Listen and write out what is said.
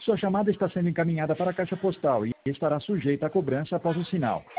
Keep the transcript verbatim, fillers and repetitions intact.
Sua chamada está sendo encaminhada para a caixa postal e estará sujeita a cobrança após o sinal.